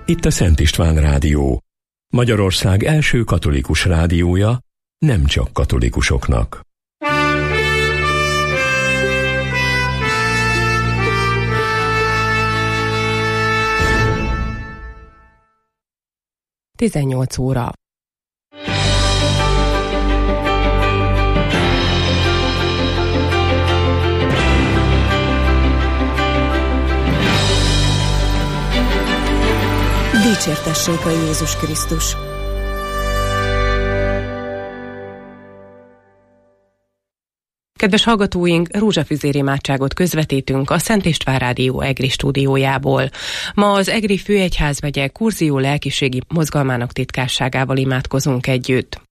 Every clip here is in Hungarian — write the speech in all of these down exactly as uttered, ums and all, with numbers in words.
Itt a Szent István Rádió, Magyarország első katolikus rádiója, nem csak katolikusoknak. tizennyolc óra. Dicsértessék a Jézus Krisztus! Kedves hallgatóink, rózsafüzér imádságot közvetítünk a Szent István Rádió Egri stúdiójából. Ma az Egri Főegyházmegye Kurzió lelkiségi mozgalmának titkárságával imádkozunk együtt.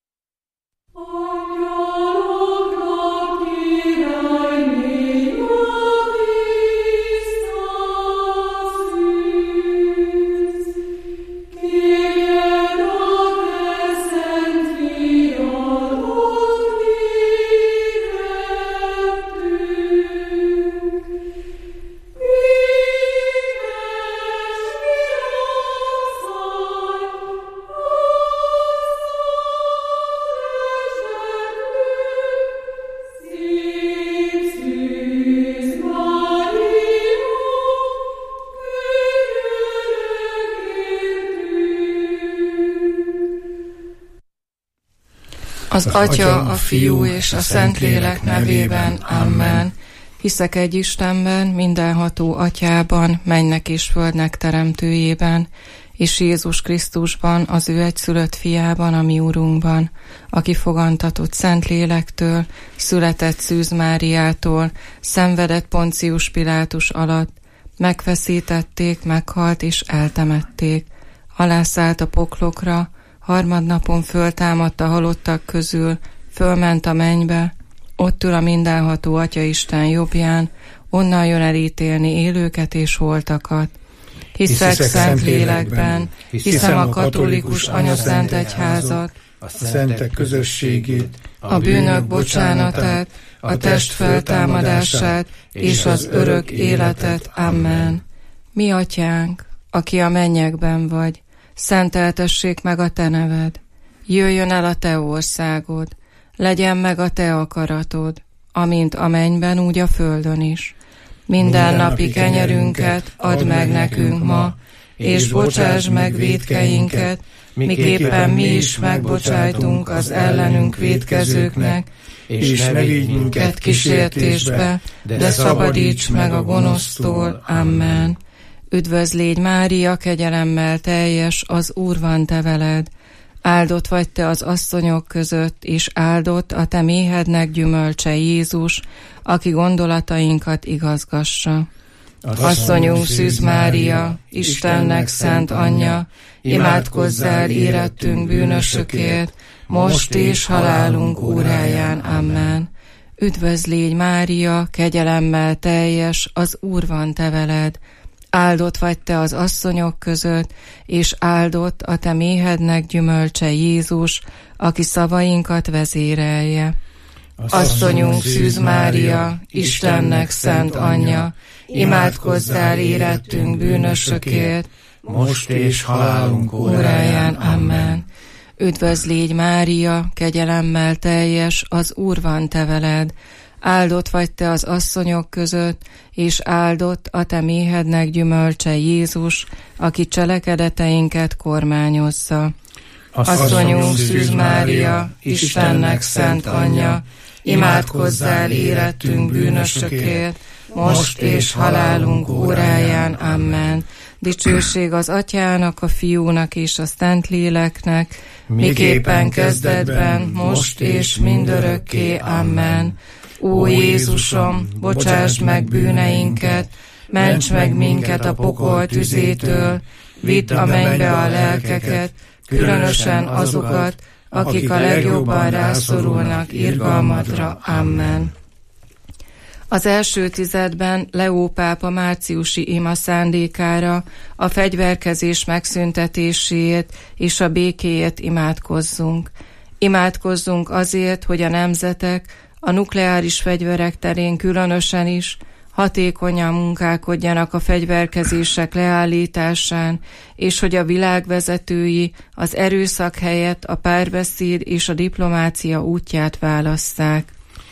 Az Atya, a Fiú és a Szentlélek nevében. Amen. Hiszek egy Istenben, mindenható Atyában, mennynek és földnek teremtőjében, és Jézus Krisztusban, az ő egyszülött fiában, a mi Urunkban, aki fogantatott Szentlélektől, született Szűz Máriától, szenvedett Poncius Pilátus alatt, megfeszítették, meghalt és eltemették, alászállt a poklokra, harmadnapon föltámadt a halottak közül, fölment a mennybe, ott ül a mindenható Atya Isten jobbján, onnan jön elítélni élőket és holtakat. Hiszek szent lélekben, hiszem a katolikus anyaszent egyházat, a szentek közösségét, a bűnök bocsánatát, a test feltámadását és az örök életet. Amen. Mi Atyánk, aki a mennyekben vagy, szenteltessék meg a te neved, jöjjön el a te országod, legyen meg a te akaratod, amint a mennyben, úgy a földön is. Minden napi kenyerünket add meg nekünk ma, és bocsáss meg vétkeinket, miképpen mi is megbocsájtunk az ellenünk vétkezőknek, és ne vigy minket kísértésbe, de szabadíts meg a gonosztól. Amen. Üdvözl légy Mária, kegyelemmel teljes, az Úr van te veled. Áldott vagy te az asszonyok között, és áldott a te méhednek gyümölcse Jézus, aki gondolatainkat igazgassa. Asszonyunk Szűz Mária, Istennek szent anyja, imádkozzál érettünk bűnösökért, most és halálunk óráján. Amen. Üdvözl légy Mária, kegyelemmel teljes, az Úr van te veled. Áldott vagy te az asszonyok között, és áldott a te méhednek gyümölcse Jézus, aki szavainkat vezérelje. Asszonyunk Szűz Mária, Istennek szent anyja, imádkozzál érettünk bűnösökért, most és halálunk óráján. Amen. Üdvözl légy Mária, kegyelemmel teljes, az Úr van te veled. Áldott vagy te az asszonyok között, és áldott a te méhednek gyümölcse Jézus, aki cselekedeteinket kormányozza. Asszonyunk Szűz Mária, Istennek szent anyja, imádkozzál érettünk bűnösökért, most és halálunk óráján. Amen. Dicsőség az Atyának, a Fiúnak és a Szentléleknek, miképpen kezdetben, most és mindörökké. Amen. Ó Jézusom, bocsáss meg bűneinket, ments meg minket a pokol tüzétől, vidd a mennybe a lelkeket, különösen azokat, akik a legjobban rászorulnak irgalmadra. Amen. Az első tizedben Leó pápa márciusi ima szándékára, a fegyverkezés megszüntetéséért és a békéért imádkozzunk. Imádkozzunk azért, hogy a nemzetek, a nukleáris fegyverek terén különösen is hatékonyan munkálkodjanak a fegyverkezések leállításán, és hogy a világ vezetői az erőszak helyett a párbeszéd és a diplomácia útját válasszák.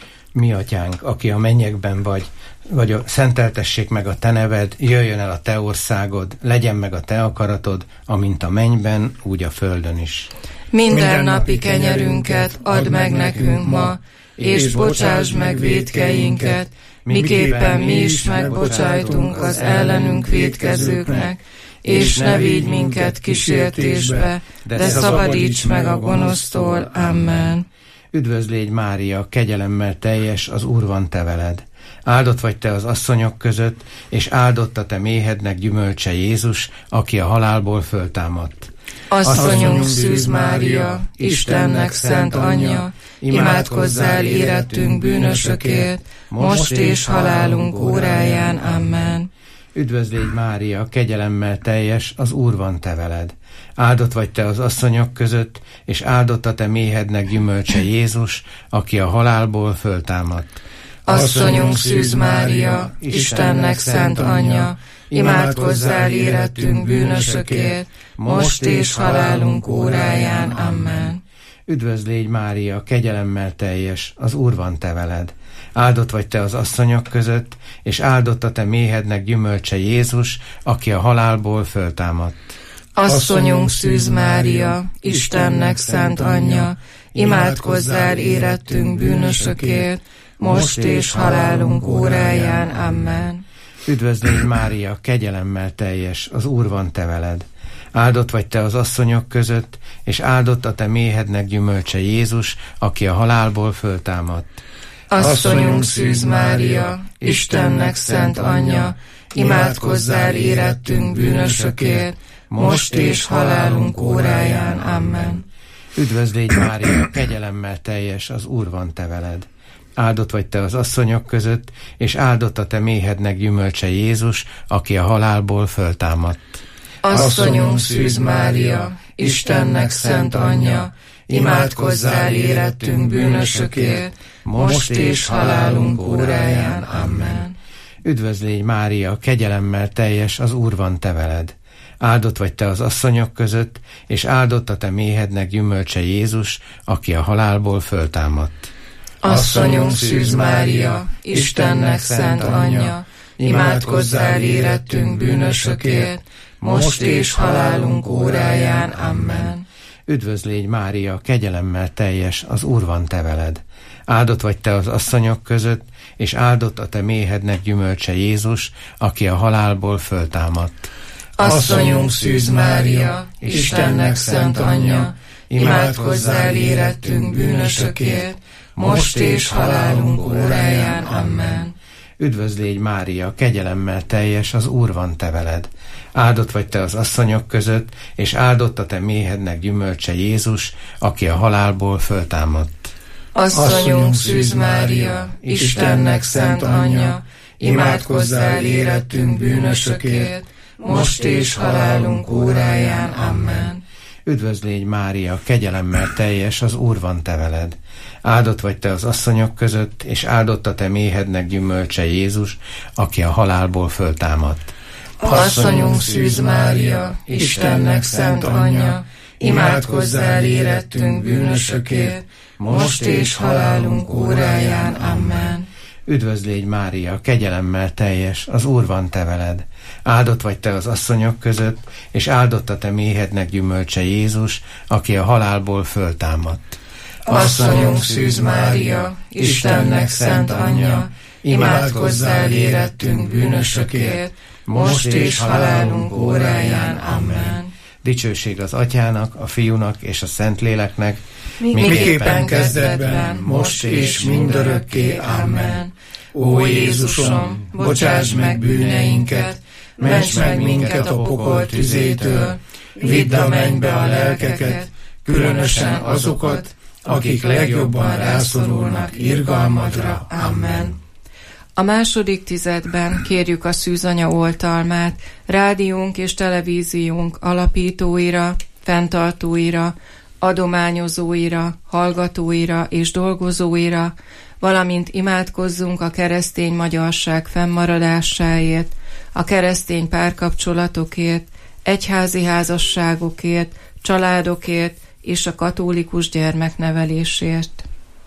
Mi atyánk, aki a mennyekben vagy, vagy a, szenteltessék meg a te neved, jöjjön el a te országod, legyen meg a te akaratod, amint a mennyben, úgy a földön is. Minden napi kenyerünket add meg nekünk ma, és bocsáss meg vétkeinket, miképpen mi is megbocsájtunk az ellenünk vétkezőknek, és ne vigy minket kísértésbe, de szabadíts meg a gonosztól. Amen. Üdvözl légy, Mária, kegyelemmel teljes, az Úr van te veled. Áldott vagy te az asszonyok között, és áldott a te méhednek gyümölcse Jézus, aki a halálból föltámadt. Asszonyunk Szűz Mária, Istennek szent anyja, imádkozzál érettünk bűnösökért, most és halálunk óráján. Amen. Üdvözl légy, Mária, kegyelemmel teljes, az Úr van te veled. Áldott vagy te az asszonyok között, és áldott a te méhednek gyümölcse Jézus, aki a halálból föltámadt. Asszonyunk Szűz Mária, Istennek szent anyja, imádkozzál érettünk bűnösökért, most és halálunk óráján. Amen. Üdvözl légy, Mária, kegyelemmel teljes, az Úr van te veled. Áldott vagy te az asszonyok között, és áldott a te méhednek gyümölcse Jézus, aki a halálból föltámadt. Asszonyunk Szűz Mária, Istennek szent anyja, imádkozzál érettünk bűnösökért, most és halálunk óráján. Amen. Üdvözl légy, Mária, kegyelemmel teljes, az Úr van te veled. Áldott vagy te az asszonyok között, és áldott a te méhednek gyümölcse Jézus, aki a halálból föltámadt. Asszonyunk Szűz Mária, Istennek szent anyja, imádkozzál érettünk bűnösökért, most és halálunk óráján. Amen. Üdvözl légy, Mária, kegyelemmel teljes, az Úr van te veled. Áldott vagy te az asszonyok között, és áldott a te méhednek gyümölcse Jézus, aki a halálból föltámadt. Asszonyunk Szűz Mária, Istennek szent anyja, imádkozzál érettünk bűnösökért, most és halálunk óráján. Amen. Üdvözl légy, Mária, kegyelemmel teljes, az Úr van te veled. Áldott vagy te az asszonyok között, és áldott a te méhednek gyümölcse Jézus, aki a halálból föltámadt. Asszonyunk Szűz Mária, Istennek szent anyja, imádkozzál érettünk bűnösökért, most és halálunk óráján. Amen. Üdvözl légy, Mária, kegyelemmel teljes, az Úr van te veled. Áldott vagy te az asszonyok között, és áldott a te méhednek gyümölcse Jézus, aki a halálból föltámadt. Asszonyunk Szűz Mária, Istennek szent anyja, imádkozzál érettünk bűnösökért, most és halálunk óráján. Amen. Üdvözl légy, Mária, kegyelemmel teljes, az Úr van te veled. Áldott vagy te az asszonyok között, és áldott a te méhednek gyümölcse Jézus, aki a halálból föltámadt. Asszonyunk Szűz Mária, Istennek szent anyja, imádkozzál érettünk bűnösökért, most és halálunk óráján. Amen. Üdvözl légy, Mária, kegyelemmel teljes, az Úr van te veled. Áldott vagy te az asszonyok között, és áldott a te méhednek gyümölcse Jézus, aki a halálból föltámadt. Asszonyunk Szűz Mária, Istennek szent anyja, imádkozzál érettünk bűnösökért, most és halálunk óráján. Amen. Üdvözl légy, Mária, kegyelemmel teljes, az Úr van te veled. Áldott vagy te az asszonyok között, és áldott a te méhednek gyümölcse Jézus, aki a halálból föltámadt. Asszonyunk Szűz Mária, Istennek szent anyja, imádkozzál érettünk bűnösökért, most és halálunk óráján. Amen. Dicsőség az Atyának, a Fiúnak és a Szentléleknek, miképpen kezdetben, most és mindörökké. Amen. Ó Jézusom, bocsáss meg bűneinket, ments meg minket a pokol tüzétől, vidd a mennybe a lelkeket, különösen azokat, akik legjobban rászorulnak irgalmadra. Amen. A második tizedben kérjük a Szűzanya oltalmát rádiónk és televíziónk alapítóira, fenntartóira, adományozóira, hallgatóira és dolgozóira, valamint imádkozzunk a keresztény magyarság fennmaradásáért, a keresztény párkapcsolatokért, egyházi házasságokért, családokért és a katolikus gyermeknevelésért.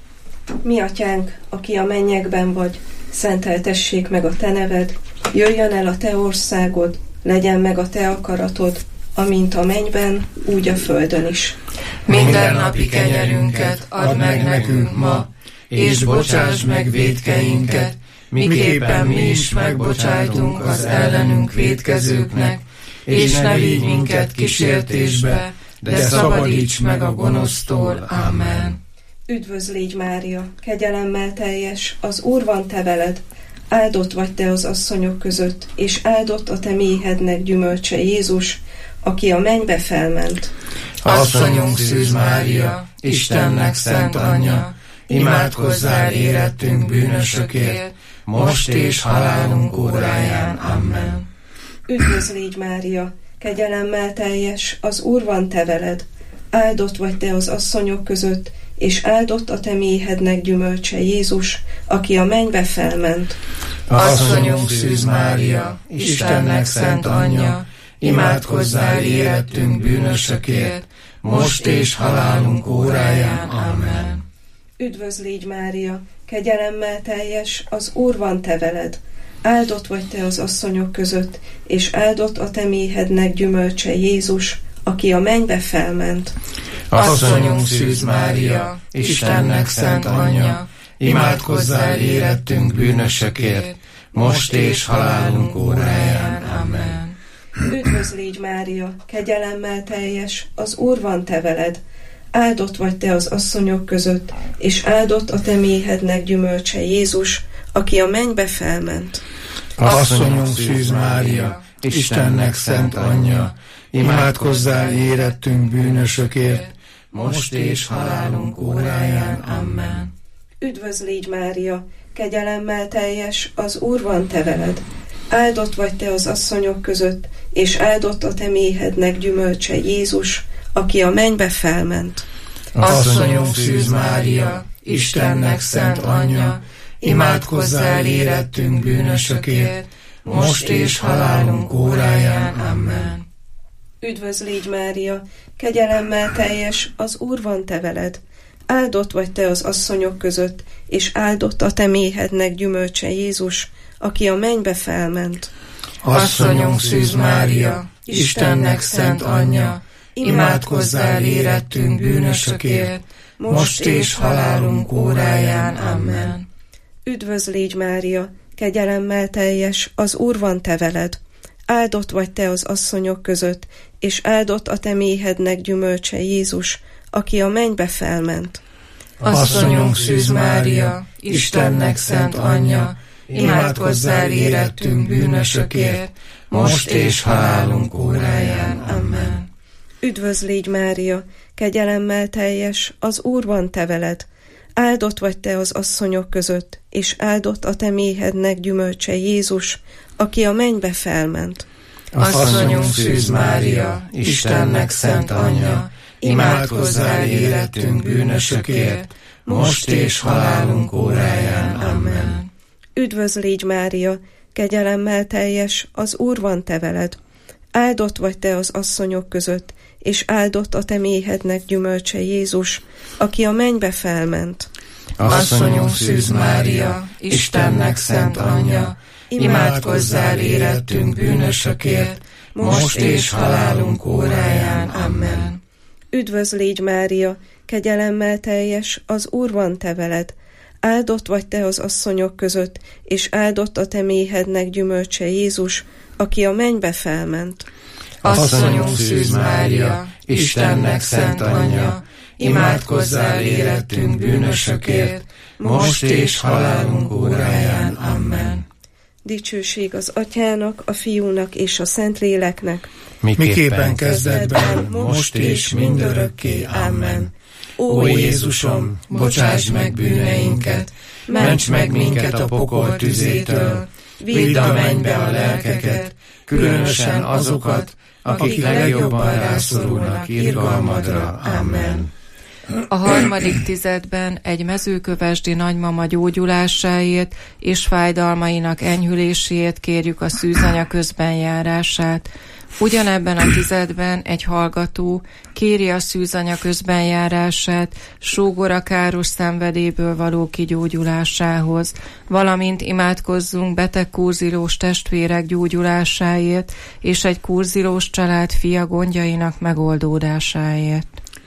Mi atyánk, aki a mennyekben vagy, szenteltessék meg a te neved, jöjjön el a te országod, legyen meg a te akaratod, amint a mennyben, úgy a földön is. Minden napi kenyerünket add meg nekünk ma, és bocsáss meg vétkeinket, miképpen mi is megbocsájtunk az ellenünk vétkezőknek, és ne vigy minket kísértésbe, de szabadíts meg a gonosztól. Amen. Üdvözl légy, Mária, kegyelemmel teljes, az Úr van te veled, áldott vagy te az asszonyok között, és áldott a te méhednek gyümölcse Jézus, aki a mennybe felment. Asszonyunk Szűz Mária, Istennek szent anyja, imádkozzál érettünk bűnösökért, most és halálunk óráján. Amen. Üdvözl légy, Mária, kegyelemmel teljes, az Úr van te veled, áldott vagy te az asszonyok között, és áldott a te méhednek gyümölcse Jézus, aki a mennybe felment. Asszonyunk Szűz Mária, Istennek szent anyja, imádkozzál érettünk bűnösökért, most és halálunk óráján. Amen. Üdvözl légy, Mária, kegyelemmel teljes, az Úr van te veled, áldott vagy te az asszonyok között, és áldott a te méhednek gyümölcse Jézus, aki a mennybe felment. Asszonyunk Szűz Mária, Istennek szent anyja, imádkozzál érettünk bűnösökért, most és halálunk óráján. Amen. Üdvözl légy, Mária, kegyelemmel teljes, az Úr van te veled, áldott vagy te az asszonyok között, és áldott a te méhednek gyümölcse Jézus, aki a mennybe felment. Asszonyunk Szűz Mária, Istennek szent anyja, imádkozzál érettünk bűnösökért, most és halálunk óráján. Amen. Üdvözl légy, Mária, kegyelemmel teljes, az Úr van te veled, áldott vagy te az asszonyok között, és áldott a te méhednek gyümölcse Jézus, aki a mennybe felment. Asszonyunk Szűz Mária, Istennek szent anyja, imádkozzál érettünk bűnösökért, most és halálunk óráján. Amen. Üdvözl légy, Mária, kegyelemmel teljes, az Úr van te veled, áldott vagy te az asszonyok között, és áldott a te méhednek gyümölcse Jézus, aki a mennybe felment. Asszonyunk Szűz Mária, Istennek szent anyja, imádkozzál érettünk bűnösökért, most és halálunk óráján. Amen. Üdvözl légy, Mária, kegyelemmel teljes, az Úr van te veled, áldott vagy te az asszonyok között, és áldott a te méhednek gyümölcse Jézus, aki a mennybe felment. Asszonyunk Szűz Mária, Istennek szent anyja, imádkozzál érettünk bűnösökért, most és halálunk óráján. Amen. Üdvözl légy, Mária, kegyelemmel teljes, az Úr van te veled, áldott vagy te az asszonyok között, és áldott a te méhednek gyümölcse Jézus, aki a mennybe felment. Asszonyunk Szűz Mária, Istennek szent anyja, imádkozzál érettünk bűnösökért, most és halálunk óráján. Amen. Üdvözl légy, Mária, kegyelemmel teljes, az Úr van te veled, áldott vagy te az asszonyok között, és áldott a te méhednek gyümölcse Jézus, aki a mennybe felment. Asszonyunk Szűz Mária, Istennek szent anyja, imádkozzál érettünk bűnösökért, most és halálunk óráján. Amen. Üdvözl légy, Mária, kegyelemmel teljes, az Úr van te veled, áldott vagy te az asszonyok között, és áldott a te méhednek gyümölcse Jézus, aki a mennybe felment. Asszonyunk Szűz Mária, Istennek szent anyja, imádkozzál érettünk bűnösökért, most és halálunk óráján. Amen. Dicsőség az Atyának, a Fiúnak és a Szentléleknek, miképpen kezdetben, most és mindörökké. Amen. Ó Jézusom, bocsáss meg bűneinket, ments meg minket a pokol tüzétől, vidd a mennybe a lelkeket, különösen azokat, akik legjobban rászorulnak irgalmadra. Amen. A harmadik tizedben egy mezőkövesdi nagymama gyógyulásáért és fájdalmainak enyhüléséért kérjük a szűzanya közbenjárását. Ugyanebben a tizedben egy hallgató kéri a szűzanya közbenjárását sógora káros szenvedélyből való kigyógyulásához, valamint imádkozzunk beteg kurzilós testvérek gyógyulásáért és egy kurzilós család fia gondjainak megoldódásáért.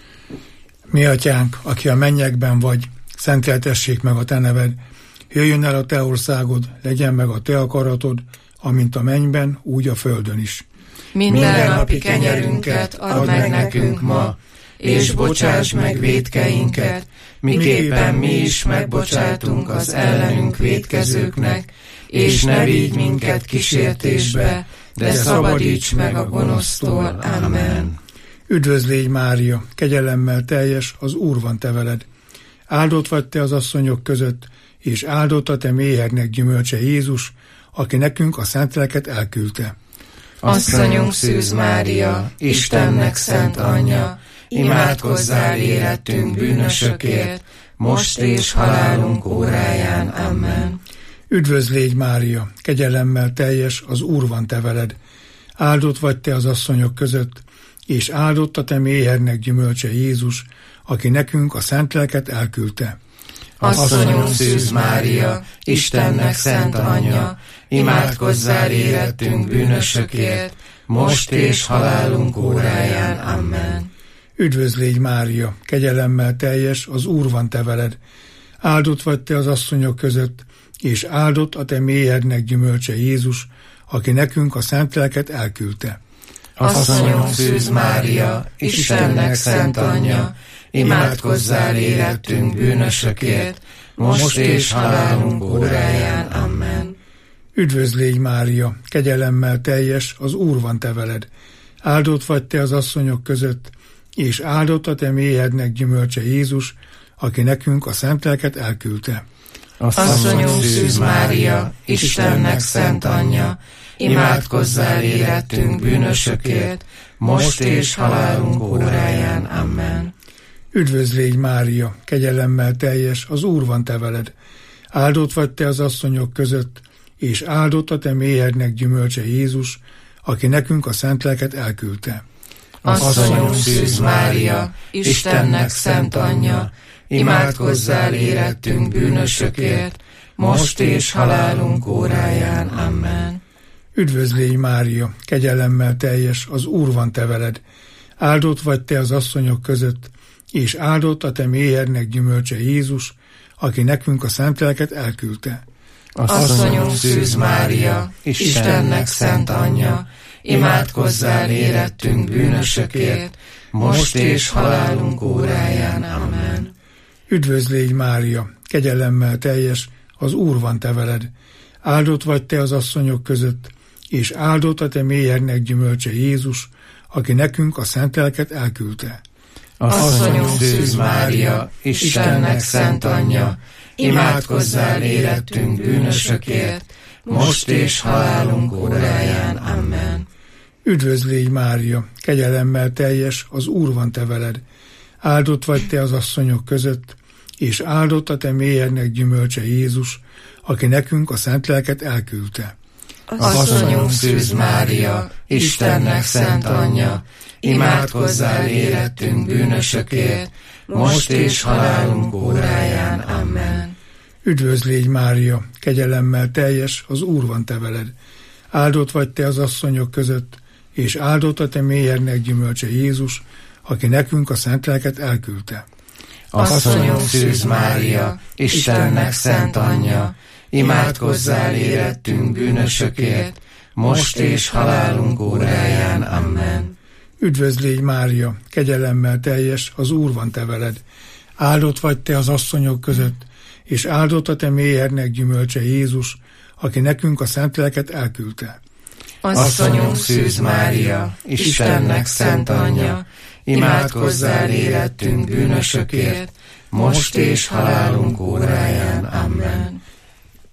Mi atyánk, aki a mennyekben vagy, szenteltessék meg a te neved, jöjjön el a te országod, legyen meg a te akaratod, amint a mennyben, úgy a földön is. Minden napi kenyerünket add meg nekünk ma, és bocsáss meg vétkeinket, miképpen mi is megbocsátunk az ellenünk vétkezőknek, és ne vigy minket kísértésbe, de szabadíts meg a gonosztól. Amen. Üdvözl légy, Mária, kegyelemmel teljes, az Úr van te veled. Áldott vagy te az asszonyok között, és áldott a te méhednek gyümölcse Jézus, aki nekünk a szent lelket elküldte. Asszonyunk Szűz Mária, Istennek szent anyja, imádkozzál érettünk bűnösökért, most és halálunk óráján. Amen. Üdvözl légy, Mária, kegyelemmel teljes, az Úr van te veled. Áldott vagy te az asszonyok között, és áldott a te méhednek gyümölcse Jézus, aki nekünk a szent lelket elküldte. Asszonyunk Szűz Mária, Istennek szent anyja, imádkozzál érettünk bűnösökért, most és halálunk óráján. Amen. Üdvözl légy, Mária, kegyelemmel teljes, az Úr van te veled. Áldott vagy te az asszonyok között, és áldott a te méhednek gyümölcse Jézus, aki nekünk a szent lelket elküldte. Asszonyunk Szűz Mária, Istennek szent anyja, imádkozzál érettünk bűnösökért, most és halálunk óráján. Amen. Üdvözl légy, Mária, kegyelemmel teljes, az Úr van te veled. Áldott vagy te az asszonyok között, és áldott a te méhednek gyümölcse Jézus, aki nekünk a szent lelket elküldte. Asszonyunk Szűz Mária, Istennek szent anyja, imádkozzál érettünk bűnösökért, most és halálunk óráján. Amen. Üdvözl légy, Mária, kegyelemmel teljes, az Úr van te veled. Áldott vagy te az asszonyok között, és áldott a te méhednek gyümölcse Jézus, aki nekünk a szent lelket elküldte. Asszonyunk Szűz Mária, Istennek szent anyja, imádkozzál érettünk bűnösökért, most és halálunk óráján. Amen. Üdvözl légy, Mária, kegyelemmel teljes, az Úr van te veled. Áldott vagy te az asszonyok között, és áldott a te méhednek gyümölcse Jézus, aki nekünk a szent lelket elküldte. Asszonyunk Szűz Mária, Istennek szent anyja, imádkozzál érettünk bűnösökért, most és halálunk óráján. Amen. Üdvözl légy, Mária, kegyelemmel teljes, az Úr van te veled. Áldott vagy te az asszonyok között, és áldott a te méhednek gyümölcse Jézus, aki nekünk a szent lelket elküldte. Asszonyunk Szűz Mária, Istennek szent anyja, imádkozzál érettünk bűnösökért, most és halálunk óráján. Amen. Üdvözl légy, Mária, kegyelemmel teljes, az Úr van te veled. Áldott vagy te az asszonyok között, és áldott a te méhednek gyümölcse Jézus, aki nekünk a szent lelket elküldte. Asszonyunk Szűz Mária, Istennek szent anyja, imádkozzál érettünk bűnösökért, most és halálunk óráján. Amen. Üdvözl légy, Mária, kegyelemmel teljes, az Úr van te veled. Áldott vagy te az asszonyok között, és áldott a te méhednek gyümölcse Jézus, aki nekünk a szent lelket elküldte. Asszonyunk Szűz Mária, Istennek szent anyja, imádkozzál érettünk bűnösökért, most és halálunk óráján. Amen. Üdvözl légy, Mária, kegyelemmel teljes, az Úr van te veled. Áldott vagy te az asszonyok között, és áldott a te méhednek gyümölcse Jézus, aki nekünk a szent lelket elküldte. Asszonyunk Szűz Mária, Istennek szent anyja, imádkozzál érettünk bűnösökért, most és halálunk óráján. Amen.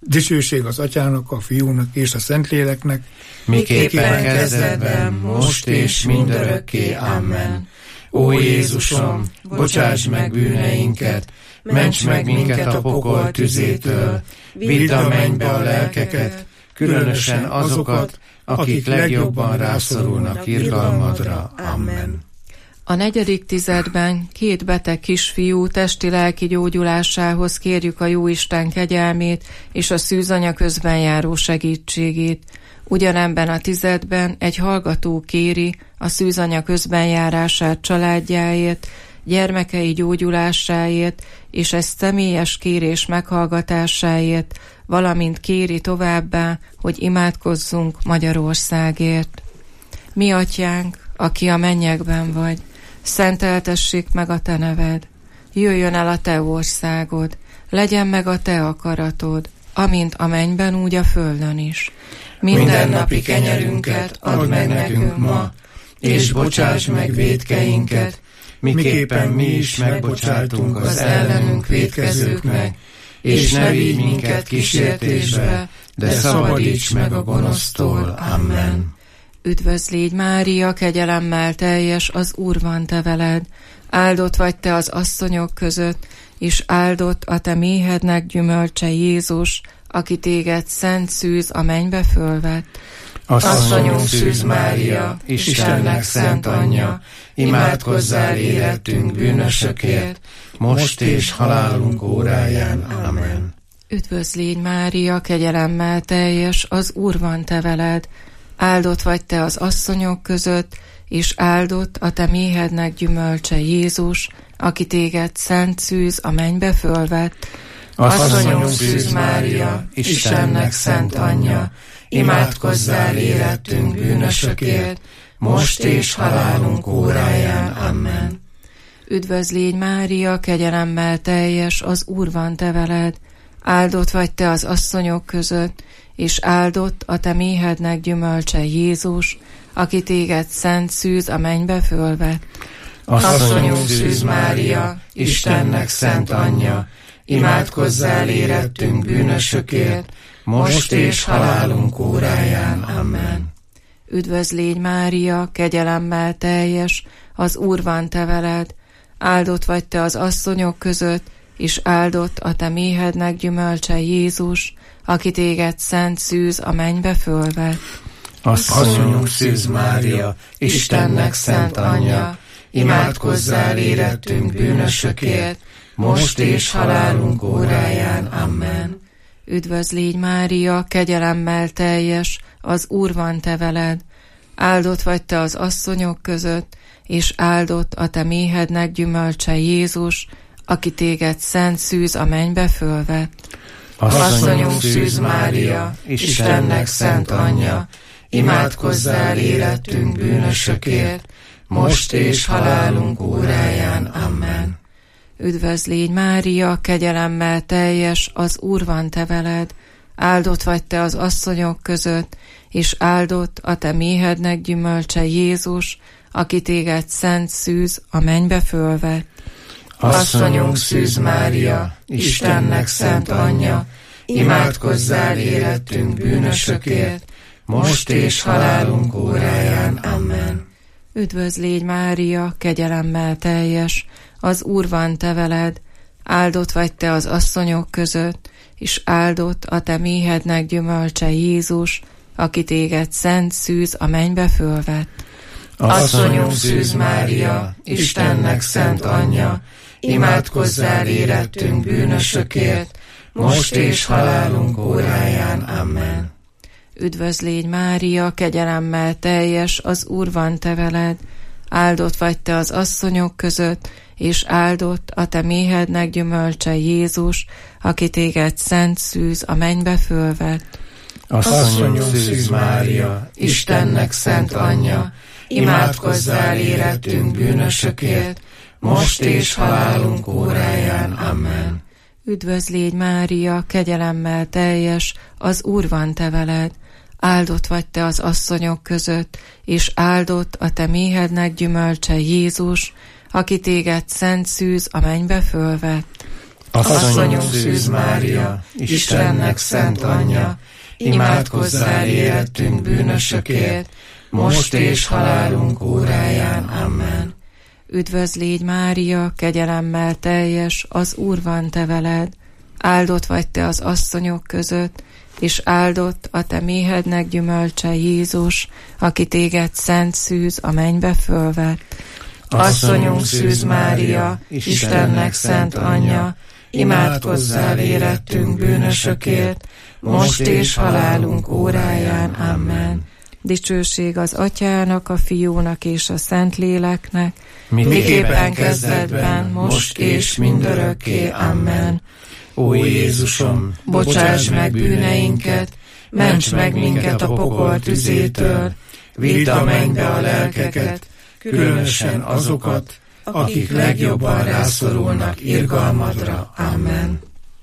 Dicsőség az Atyának, a Fiúnak és a Szentléleknek, miképpen kezdetben, most és mindörökké. Amen. Ó Jézusom, bocsáss meg bűneinket, ments meg minket a pokol tüzétől, vidd a mennybe a lelkeket, különösen azokat, akik legjobban rászorulnak irgalmadra. Amen. A negyedik tizedben két beteg kisfiú testi-lelki gyógyulásához kérjük a Jóisten kegyelmét és a szűzanya közben járó segítségét. Ugyanebben a tizedben egy hallgató kéri a szűzanya közben járását családjáért, gyermekei gyógyulásáért és egy személyes kérés meghallgatásáért, valamint kéri továbbá, hogy imádkozzunk Magyarországért. Mi Atyánk, aki a mennyekben vagy, szenteltessék meg a te neved, jöjjön el a te országod, legyen meg a te akaratod, amint a mennyben, úgy a földön is. Mindennapi kenyerünket add meg nekünk ma, és bocsáss meg vétkeinket, miképpen mi is megbocsátunk az ellenünk vétkezőknek, és ne vigy minket kísértésbe, de szabadíts meg a gonosztól. Amen. Üdvözl légy, Mária, kegyelemmel teljes, az Úr van te veled, áldott vagy te az asszonyok között, és áldott a te méhednek gyümölcse Jézus, aki téged szent szűz a mennybe fölvett. Asszonyunk Szűz Mária, Istennek szent anyja, imádkozzál érettünk bűnösökért, most és halálunk óráján. Amen. Üdvözl légy, Mária, kegyelemmel teljes, az Úr van te veled, áldott vagy te az asszonyok között, és áldott a te méhednek gyümölcse Jézus, aki téged szent szűz a mennybe fölvett. Asszonyunk Szűz Mária, Istennek szent anyja, imádkozzál érettünk bűnösökért, most és halálunk óráján. Amen. Üdvözl légy, Mária, kegyelemmel teljes, az Úr van te veled, áldott vagy te az asszonyok között, és áldott a te méhednek gyümölcse Jézus, aki téged szent szűz a mennybe fölvett. Asszonyunk Szűz Mária, Istennek szent anyja, imádkozzál érettünk bűnösökért, most és halálunk óráján. Amen. Üdvözl légy, Mária, kegyelemmel teljes, az Úr van te veled, áldott vagy te az asszonyok között, és áldott a te méhednek gyümölcse Jézus, aki téged szent szűz a mennybe fölvett. Asszonyunk Szűz Mária, Istennek szent anyja, imádkozzál érettünk bűnösökért, most és halálunk óráján. Amen. Üdvözl légy, Mária, kegyelemmel teljes, az Úr van te veled, áldott vagy te az asszonyok között, és áldott a te méhednek gyümölcse Jézus, aki téged szent szűz a mennybe fölvett. Asszonyunk Szűz Mária, Istennek szent anyja, imádkozzál érettünk bűnösökért, most és halálunk óráján. Amen. Üdvözl légy, Mária, kegyelemmel teljes, az Úr van te veled, áldott vagy te az asszonyok között, és áldott a te méhednek gyümölcse Jézus, aki téged szent szűz a mennybe fölvett. Asszonyunk Szűz Mária, Istennek szent anyja, imádkozzál érettünk bűnösökért, most és halálunk óráján. Amen. Üdvözl légy, Mária, kegyelemmel teljes, az Úr van te veled, áldott vagy te az asszonyok között, és áldott a te méhednek gyümölcse Jézus, aki téged szent szűz a mennybe fölvett. Asszonyunk Szűz Mária, Istennek szent anyja, imádkozzál érettünk bűnösökért, most és halálunk óráján. Amen. Üdvözl légy, Mária, kegyelemmel teljes, az Úr van te veled, áldott vagy te az asszonyok között, és áldott a te méhednek gyümölcse Jézus, aki téged szent szűz a mennybe fölvett. Asszonyunk Szűz Mária, Istennek szent anyja, imádkozzál érettünk bűnösökért, most és halálunk óráján. Amen. Üdvözl légy, Mária, kegyelemmel teljes, az Úr van te veled, áldott vagy te az asszonyok között, és áldott a te méhednek gyümölcse Jézus, aki téged szent szűz a mennybe fölvett. Asszonyunk Szűz Mária, Istennek szent anyja, imádkozzál érettünk bűnösökért, most és halálunk óráján. Amen. Üdvözl légy Mária, kegyelemmel teljes, az Úr van te veled. Áldott vagy te az asszonyok között, és áldott a te méhednek gyümölcse Jézus, aki téged szent szűz a mennybe fölvett. Asszonyunk Szűz Mária, Istennek szent anyja, imádkozzál érettünk bűnösökért, most és halálunk óráján. Amen. Dicsőség az Atyának, a Fiúnak és a Szentléleknek, miképpen kezdetben, most és mindörökké. Amen. Ó Jézusom, bocsáss meg bűneinket, ments meg minket a pokol tüzétől, vidd a mennybe a lelkeket, különösen azokat, akik legjobban rászorulnak irgalmadra. Amen.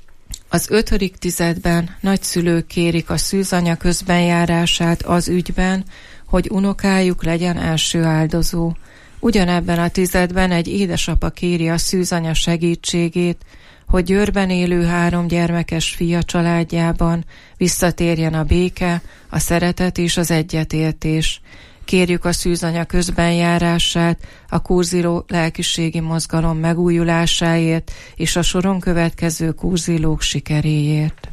Az ötödik tizedben nagyszülők kérik a szűzanya közbenjárását az ügyben, hogy unokájuk legyen első áldozó. Ugyanebben a tizedben egy édesapa kéri a szűzanya segítségét, hogy Győrben élő három gyermekes fia családjában visszatérjen a béke, a szeretet és az egyetértés. Kérjük a szűzanya közbenjárását, a kurziló lelkiségi mozgalom megújulásáért és a soron következő kurzilók sikeréért.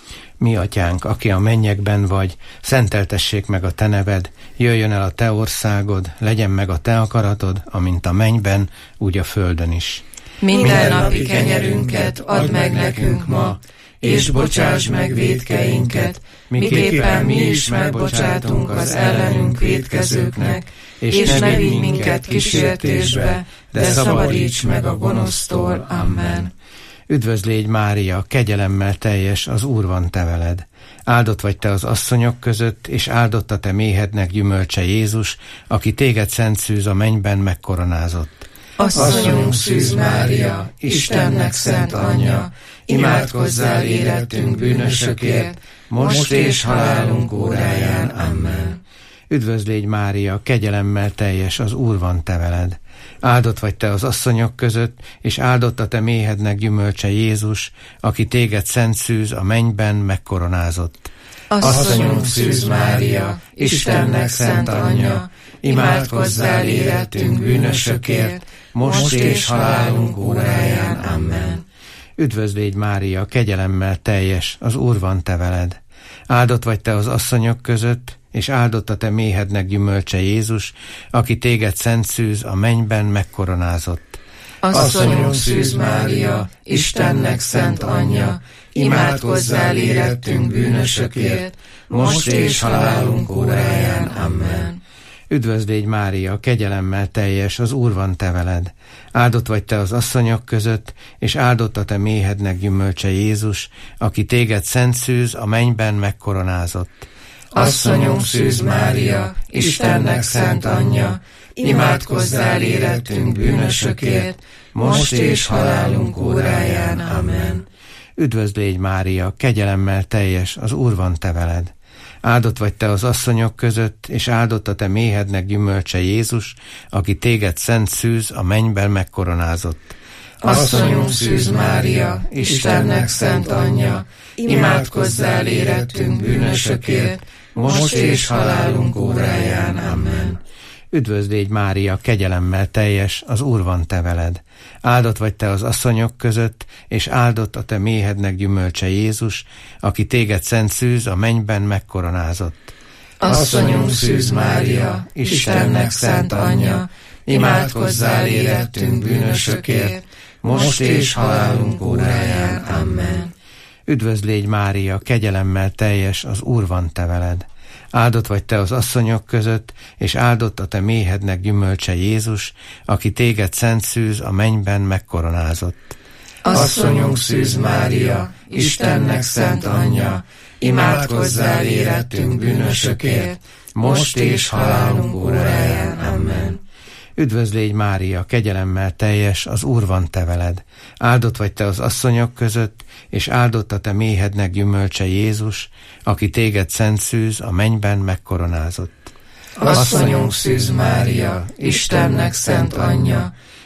Mi atyánk, aki a mennyekben vagy, szenteltessék meg a te neved, jöjjön el a te országod, legyen meg a te akaratod, amint a mennyben, úgy a földön is. Minden napi kenyerünket add meg nekünk ma, és bocsáss meg vétkeinket, miképpen mi is megbocsátunk az ellenünk vétkezőknek, és ne vigy minket kísértésbe, de szabadíts meg a gonosztól. Amen. Üdvözl légy Mária, kegyelemmel teljes, az Úr van te veled. Áldott vagy te az asszonyok között, és áldott a te méhednek gyümölcse Jézus, aki téged szent szűz a mennyben megkoronázott. Asszonyunk Szűz Mária, Istennek szent anyja, imádkozzál érettünk bűnösökért, most és halálunk óráján. Amen. Üdvözl légy Mária, kegyelemmel teljes, az Úr van te veled. Áldott vagy te az asszonyok között, és áldott a te méhednek gyümölcse Jézus, aki téged szent szűz a mennyben megkoronázott. Asszonyunk Szűz Mária, Istennek szent anyja, imádkozzál érettünk bűnösökért, most és halálunk óráján. Amen. Üdvözl légy Mária, kegyelemmel teljes, az Úr van te veled. Áldott vagy te az asszonyok között, és áldott a te méhednek gyümölcse Jézus, aki téged szent szűz a mennyben megkoronázott. Asszonyunk Szűz Mária, Istennek szent anyja, imádkozzál érettünk bűnösökért, most és halálunk óráján. Amen. Üdvözl légy Mária, kegyelemmel teljes, az Úr van te veled. Áldott vagy te az asszonyok között, és áldott a te méhednek gyümölcse Jézus, aki téged szent szűz a mennyben megkoronázott. Asszonyunk Szűz Mária, Istennek szent anyja, imádkozzál érettünk bűnösökért, most és halálunk óráján. Amen. Üdvözl légy Mária, kegyelemmel teljes, az Úr van te veled. Áldott vagy te az asszonyok között, és áldott a te méhednek gyümölcse Jézus, aki téged szent szűz a mennyben megkoronázott. Asszonyunk Szűz Mária, Istennek szent anyja, imádkozzál érettünk bűnösökért, most és halálunk óráján. Amen. Üdvözl légy Mária, kegyelemmel teljes, az Úr van te veled. Áldott vagy te az asszonyok között, és áldott a te méhednek gyümölcse Jézus, aki téged szent szűz a mennyben megkoronázott. Asszonyunk Szűz Mária, Istennek szent anyja, imádkozzál érettünk bűnösökért, most és halálunk óráján. Amen. Üdvözl légy Mária, kegyelemmel teljes, az Úr van te veled. Áldott vagy te az asszonyok között, és áldott a te méhednek gyümölcse Jézus, aki téged szent szűz a mennyben megkoronázott. Asszonyunk Szűz Mária, Istennek szent anyja, imádkozzál érettünk bűnösökért, most és halálunk óráján. Amen. Üdvözl légy Mária, kegyelemmel teljes, az Úr van te veled. Áldott vagy te az asszonyok között, és áldott a te méhednek gyümölcse Jézus, aki téged szent szűz a mennyben megkoronázott. Asszonyunk Szűz Mária, Istennek szent anyja,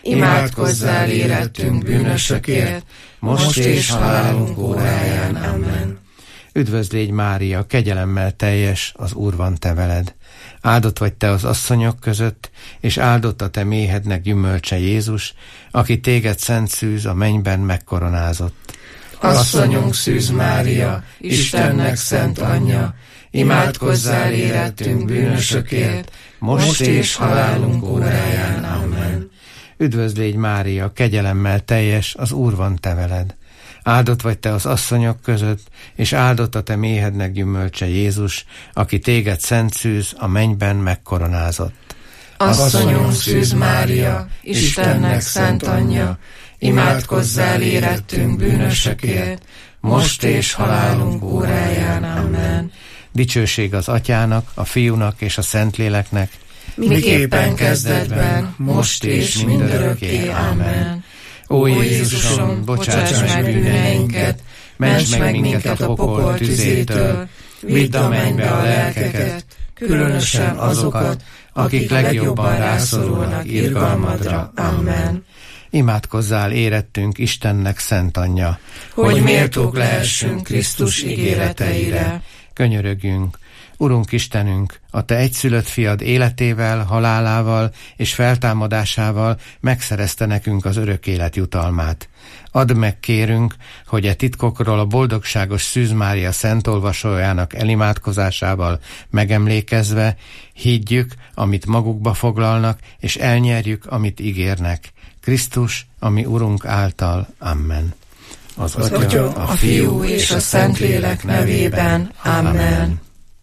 imádkozzál érettünk bűnösökért, most és halálunk óráján. Amen. Üdvözl légy Mária, kegyelemmel teljes, az Úr van te veled. Áldott vagy te az asszonyok között, és áldott a te méhednek gyümölcse Jézus, aki téged szent szűz a mennyben megkoronázott. Asszonyunk Szűz Mária, Istennek szent anyja, imádkozzál érettünk bűnösökért, most és halálunk óráján. Amen. Üdvözl légy Mária, kegyelemmel teljes, az Úr van te veled. Áldott vagy te az asszonyok között, és áldott a te méhednek gyümölcse Jézus, aki téged szent szűz a mennyben megkoronázott. Asszonyunk Szűz Mária, Istennek szent anyja, imádkozzál érettünk bűnösökért, most és halálunk óráján. Amen. Dicsőség az Atyának, a Fiúnak és a Szentléleknek, miképpen kezdetben, most és mindörökké. Amen. Ó Jézusom, bocsáss meg bűneinket, ments meg minket a pokol tüzétől, vidd a mennybe a lelkeket, különösen azokat, akik legjobban rászorulnak irgalmadra. Amen. Imádkozzál érettünk Istennek szent anyja, hogy méltók lehessünk Krisztus ígéreteire. Könyörögjünk, Urunk Istenünk, a te egyszülött fiad életével, halálával és feltámadásával megszerezte nekünk az örök élet jutalmát. Add meg, kérünk, hogy e titkokról a boldogságos Szűz Mária szent olvasójának elimádkozásával megemlékezve higgyük, amit magukba foglalnak, és elnyerjük, amit ígérnek. Krisztus, ami Urunk által. Amen. Az Atya, a Fiú és a Szentlélek nevében. Amen.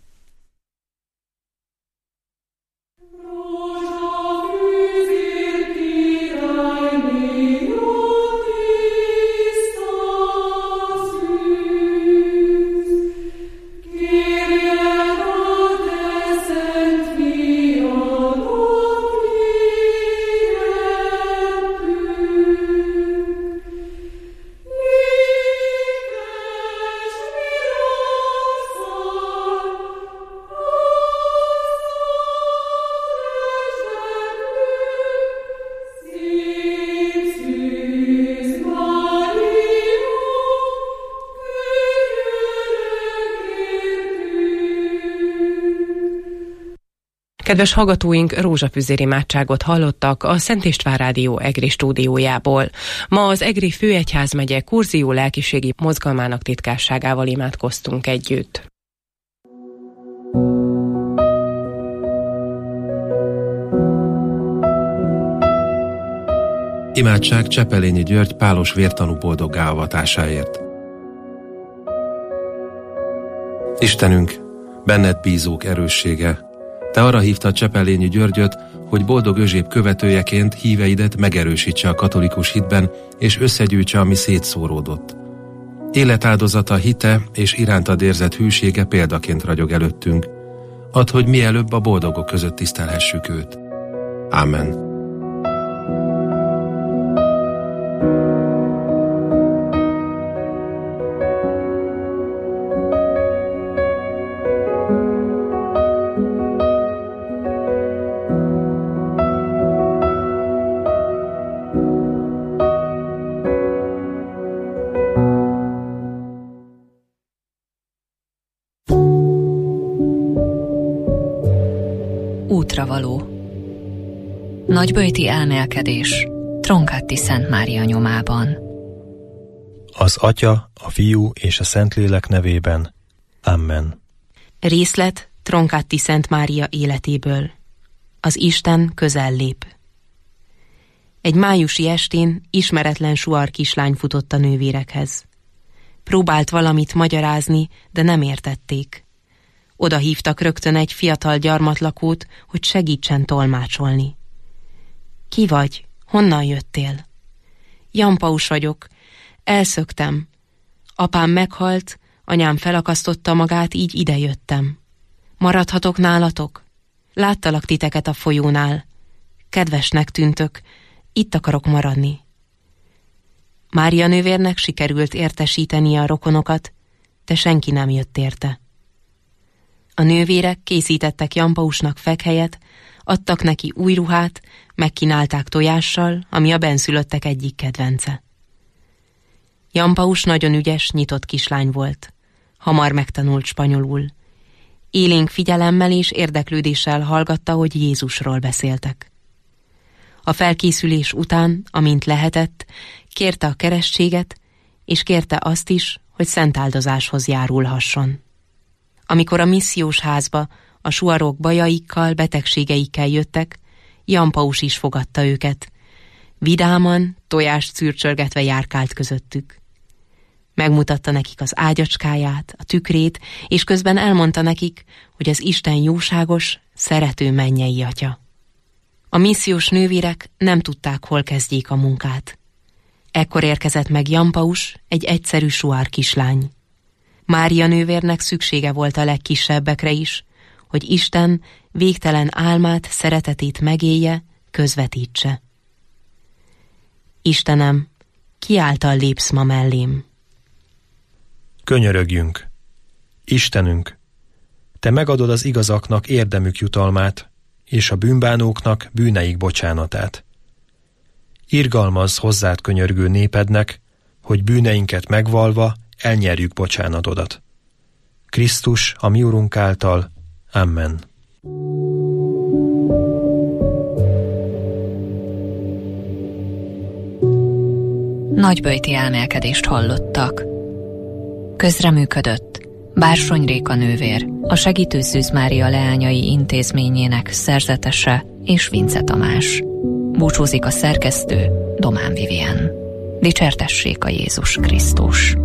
Kedves hallgatóink, rózsafüzér imádságot hallottak a Szent István Rádió Egri stúdiójából. Ma az Egri Főegyházmegye Kurzió Lelkiségi Mozgalmának titkárságával imádkoztunk együtt. Imádság Csepelényi György pálos vértanú boldoggá avatásáért. Istenünk, benned bízók erőssége, te arra hívtad Csepelényi Györgyöt, hogy boldog özséb követőjeként híveidet megerősítse a katolikus hitben, és összegyűjtse, ami szétszóródott. Életáldozata, hite és irántad érzett hűsége példaként ragyog előttünk. Add, hogy mielőbb a boldogok között tisztelhessük őt. Amen. Útravaló. Nagyböjti elmélkedés Tronkáti Szent Mária nyomában. Az Atya, a Fiú és a Szentlélek nevében. Amen. Részlet Tronkáti Szent Mária életéből. Az Isten közel lép. Egy májusi estén ismeretlen suar kislány futott a nővérekhez. Próbált valamit magyarázni, de nem értették. Oda hívtak rögtön egy fiatal gyarmatlakót, hogy segítsen tolmácsolni. Ki vagy? Honnan jöttél? Jampaus vagyok. Elszöktem. Apám meghalt, anyám felakasztotta magát, így idejöttem. Maradhatok nálatok? Láttalak titeket a folyónál. Kedvesnek tűntök, itt akarok maradni. Mária nővérnek sikerült értesítenie a rokonokat, de senki nem jött érte. A nővérek készítettek Jampausnak fekhelyet, Adtak neki új ruhát, megkínálták tojással, ami a benszülöttek egyik kedvence. Jampaus nagyon ügyes, nyitott kislány volt. Hamar megtanult spanyolul. Élénk figyelemmel és érdeklődéssel hallgatta, hogy Jézusról beszéltek. A felkészülés után, amint lehetett, kérte a keresztséget, és kérte azt is, hogy szentáldozáshoz járulhasson. Amikor a missziós házba a suarok bajaikkal, betegségeikkel jöttek, Jampaus is fogadta őket. Vidáman, tojást szürcsörgetve járkált közöttük. Megmutatta nekik az ágyacskáját, a tükrét, és közben elmondta nekik, hogy az Isten jóságos, szerető mennyei atya. A missziós nővérek nem tudták, hol kezdjék a munkát. Ekkor érkezett meg Jampaus, egy egyszerű suár kislány. Mária nővérnek szüksége volt a legkisebbekre is, hogy Isten végtelen álmát, szeretetét megélje, közvetítse. Istenem, ki által lépsz ma mellém? Könyörögjünk! Istenünk, Te megadod az igazaknak érdemük jutalmát, és a bűnbánóknak bűneik bocsánatát. Irgalmazz hozzád könyörgő népednek, hogy bűneinket megvalva elnyerjük bocsánatodat. Krisztus, a mi Urunk által. Amen. Nagyböjti elmélkedést hallottak. Közreműködött Bársony Réka nővér, a Segítő Szűz Mária Leányai Intézményének szerzetese és Vince Tamás. Búcsúzik a szerkesztő, Domán Vivien. Dicsértessék a Jézus Krisztus!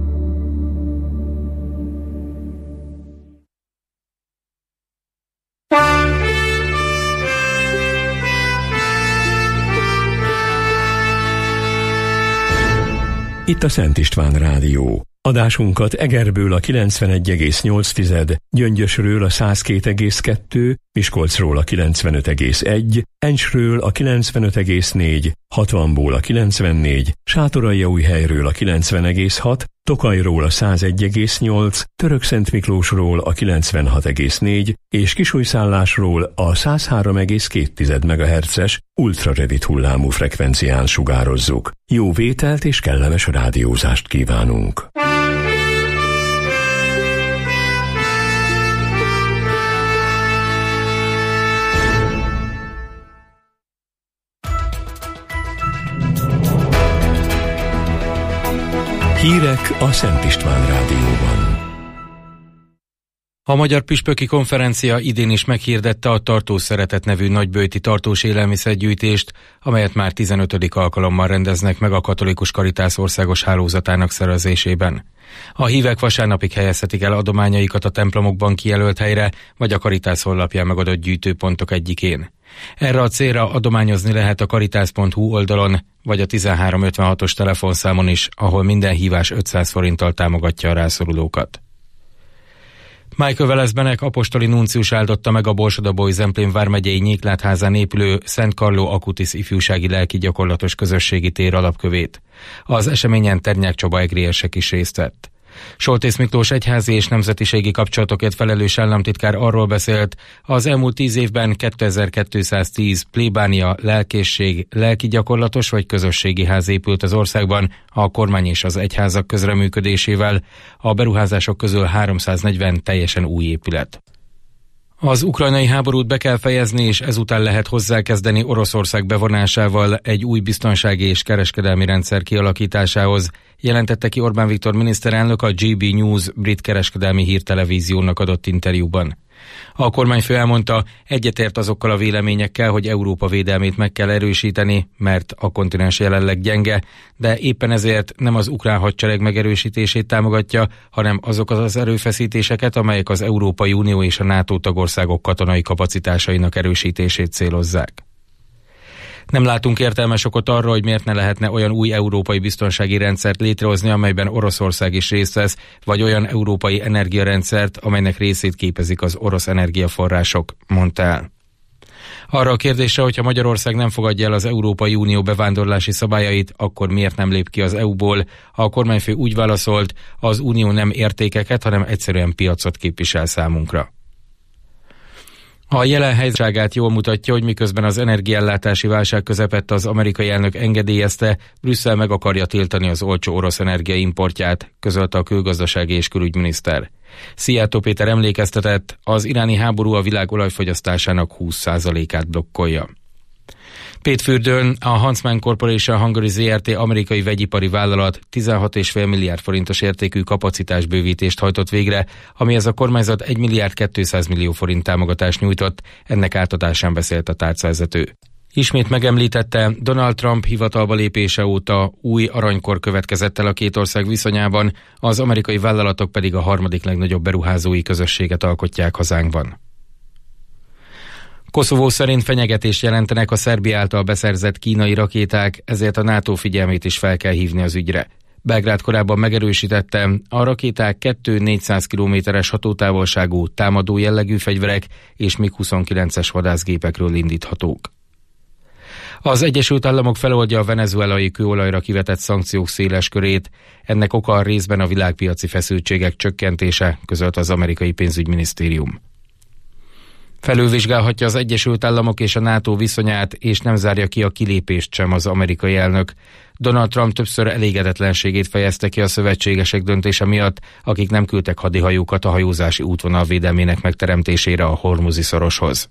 Itt a Szent István Rádió. Adásunkat Egerből a kilencvenegy egész nyolc, Gyöngyösről a száz két egész kettő, Miskolcról a kilencvenöt egész egy, Encsről a kilencvenöt egész négy, hatvanból a kilencvennégy, Sátoraljaújhelyről a kilencven egész hat, Tokajról a száz egy egész nyolc, Törökszentmiklósról a kilencvenhat egész négy és Kisújszállásról a száz három egész két megahertzes ultrarövid hullámú frekvencián sugározzuk. Jó vételt és kellemes rádiózást kívánunk! Hírek a Szent István Rádióban. A Magyar Püspöki Konferencia idén is meghirdette a Tartós Szeretet nevű nagyböjti tartós élelmiszergyűjtést, amelyet már tizenötödik alkalommal rendeznek meg a Katolikus Karitász országos hálózatának szervezésében. A hívek vasárnapig helyezhetik el adományaikat a templomokban kijelölt helyre, vagy a Karitász honlapján megadott gyűjtőpontok egyikén. Erre a célra adományozni lehet a karitász pont hu oldalon, vagy a tizenhárom ötvenhatos telefonszámon is, ahol minden hívás ötszáz forinttal támogatja a rászorulókat. Michael Velezbenek apostoli nuncius áldotta meg a Borsod-Abaúj-Zemplén vármegyei Nyéklátházán épülő Szent Carlo Acutis ifjúsági lelki gyakorlatos közösségi tér alapkövét. Az eseményen Ternyák Csaba egriérsek is részt vett. Soltész Miklós egyházi és nemzetiségi kapcsolatokért felelős államtitkár arról beszélt, az elmúlt tíz évben kétezer-kétszáztíz plébánia, lelkészség, lelki gyakorlatos vagy közösségi ház épült az országban a kormány és az egyházak közreműködésével, a beruházások közül háromszáznegyven teljesen új épület. Az ukrajnai háborút be kell fejezni, és ezután lehet hozzákezdeni Oroszország bevonásával egy új biztonsági és kereskedelmi rendszer kialakításához, jelentette ki Orbán Viktor miniszterelnök a gé bé News brit kereskedelmi hírtelevíziónak adott interjúban. A kormányfő elmondta, egyetért azokkal a véleményekkel, hogy Európa védelmét meg kell erősíteni, mert a kontinens jelenleg gyenge, de éppen ezért nem az ukrán hadsereg megerősítését támogatja, hanem azokat az erőfeszítéseket, amelyek az Európai Unió és a NATO tagországok katonai kapacitásainak erősítését célozzák. Nem látunk értelmes okot arra, hogy miért ne lehetne olyan új európai biztonsági rendszert létrehozni, amelyben Oroszország is részt vesz, vagy olyan európai energiarendszert, amelynek részét képezik az orosz energiaforrások, mondta el. Arra a kérdésre, hogyha Magyarország nem fogadja el az Európai Unió bevándorlási szabályait, akkor miért nem lép ki az é u-ból, a kormányfő úgy válaszolt, az Unió nem értékeket, hanem egyszerűen piacot képvisel számunkra. A jelen helyzetságát jól mutatja, hogy miközben az energiaellátási válság közepette az amerikai elnök engedélyezte, Brüsszel meg akarja tiltani az olcsó orosz energia importját, közölte a külgazdasági és külügyminiszter. Szijjártó Péter emlékeztetett, az iráni háború a világ olajfogyasztásának húsz százalékát blokkolja. Pétfürdőn a Huntsman Corporation Hungary zé er té amerikai vegyipari vállalat tizenhat egész öt milliárd forintos értékű kapacitásbővítést hajtott végre, amihez a kormányzat egy milliárd kétszáz millió forint támogatást nyújtott, ennek átadásán beszélt a tárcavezető. Ismét megemlítette, Donald Trump hivatalba lépése óta új aranykor következett el a két ország viszonyában, az amerikai vállalatok pedig a harmadik legnagyobb beruházói közösséget alkotják hazánkban. Koszovó szerint fenyegetést jelentenek a Szerbia által beszerzett kínai rakéták, ezért a NATO figyelmét is fel kell hívni az ügyre. Belgrád korábban megerősítette, a rakéták kettő-négyszáz kilométeres hatótávolságú támadó jellegű fegyverek és mig huszonkilences vadászgépekről indíthatók. Az Egyesült Államok feloldja a venezuelai kőolajra kivetett szankciók széles körét, ennek oka a részben a világpiaci feszültségek csökkentése, közölte az amerikai pénzügyminisztérium. Felülvizsgálhatja az Egyesült Államok és a NATO viszonyát, és nem zárja ki a kilépést sem az amerikai elnök. Donald Trump többször elégedetlenségét fejezte ki a szövetségesek döntése miatt, akik nem küldtek hadihajókat a hajózási útvonal védelmének megteremtésére a Hormuzi szoroshoz.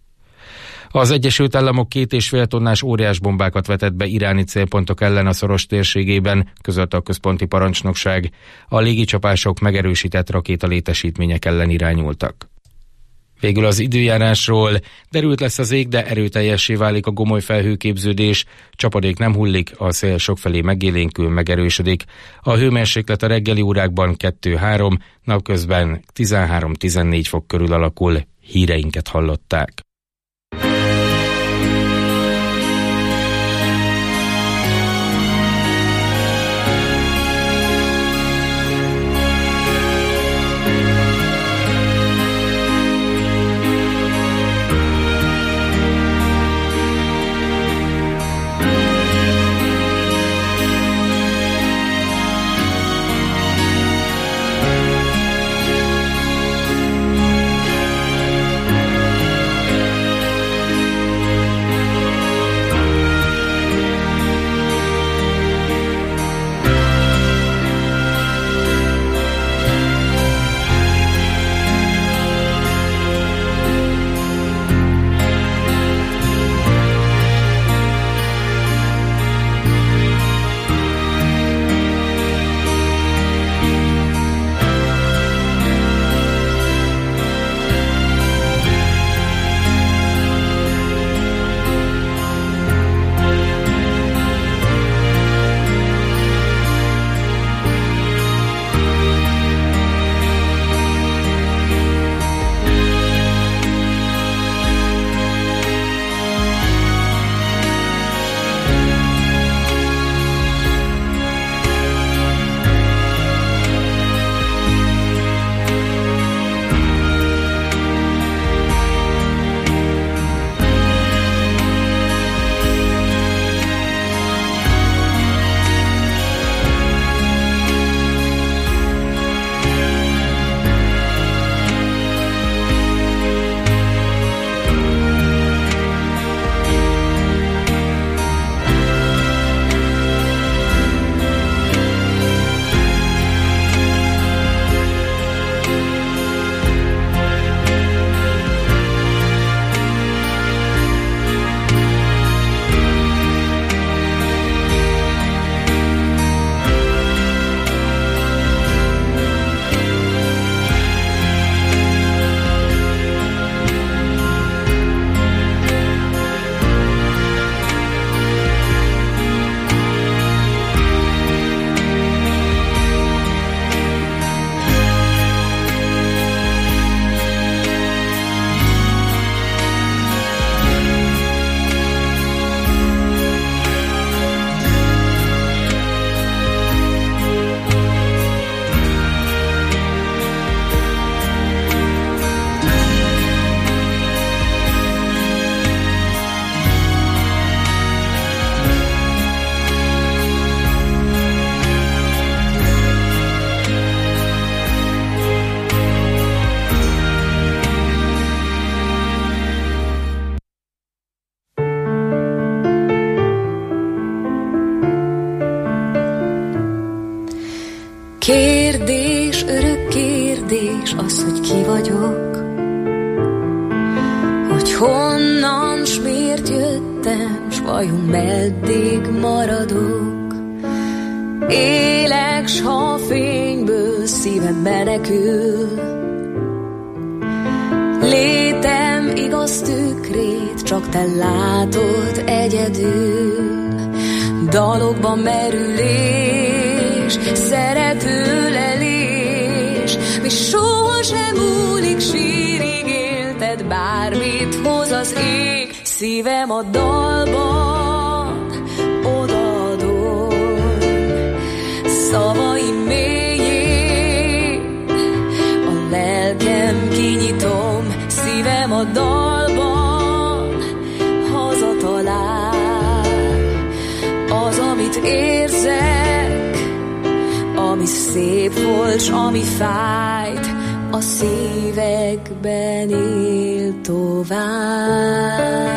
Az Egyesült Államok két és fél tonnás óriásbombákat vetett be iráni célpontok ellen a szoros térségében, közölte a központi parancsnokság. A légicsapások megerősített rakétalétesítmények ellen irányultak. Végül az időjárásról: derült lesz az ég, de erőteljessé válik a gomoly felhőképződés, csapadék nem hullik, a szél sokfelé megélénkül, megerősödik. A hőmérséklet a reggeli órákban kettő-három, napközben tizenhárom-tizennégy fok körül alakul. Híreinket hallották. Kérdés, örök kérdés az, hogy ki vagyok, hogy honnan, s miért jöttem, s vajon meddig maradok. Élek, s ha a fényből szívem menekül, létem igaz tükrét csak te látod egyedül. Dalokban merülés, szerető lelés, mi sohasem múlik, sírig élted, bármit hoz az ég. Szívem a dalban odaadom, szavaim mélyén a lelkem kinyitom. Szívem a dalban hazatalál, az, amit érzek, ami szép volt, s ami fájt, a szívekben él tovább.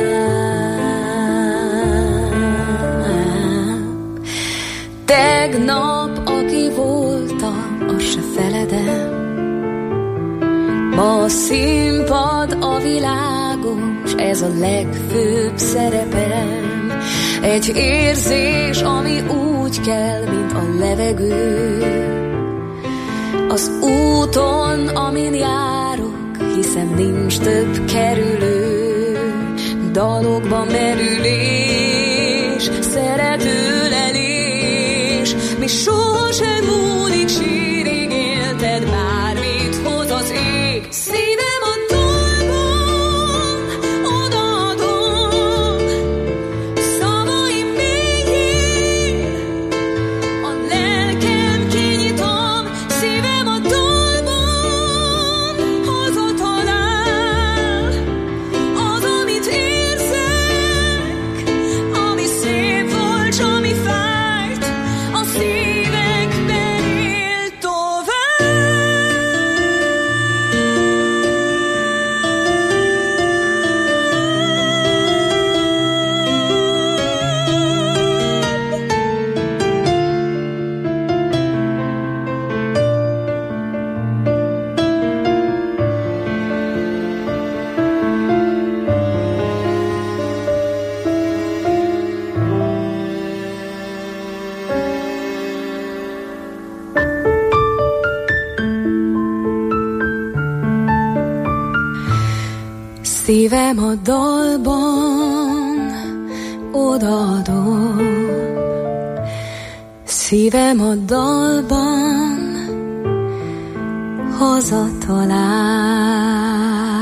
Tegnap, aki voltam, azt se feledem, ma a színpad a világon, s ez a legfőbb szerepem. Egy érzés, ami úgy kell, mint a levegő, az úton, amin járok, hiszem nincs több kerülő. Dalokban merülés, szerető lelés, mi sohasem múlik, sírig élted, bármit hoz az ég. Szívem a dalban odaadom, szavaim mélyén a lelkem kinyitom. Szívem a dalban hazatalál, az, amit érzek, ami szép volt, s ami fájt, a szívekben él tovább. Szívem a dalban odaadom, szívem a dalban hazatalál.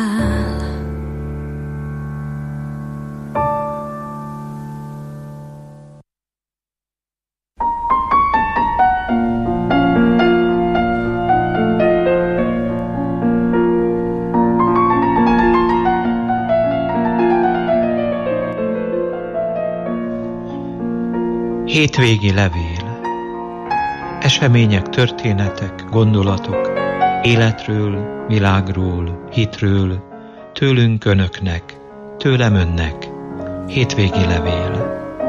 Hétvégi levél. Események, történetek, gondolatok, életről, világról, hitről, tőlünk önöknek, tőlem önnek. Hétvégi levél.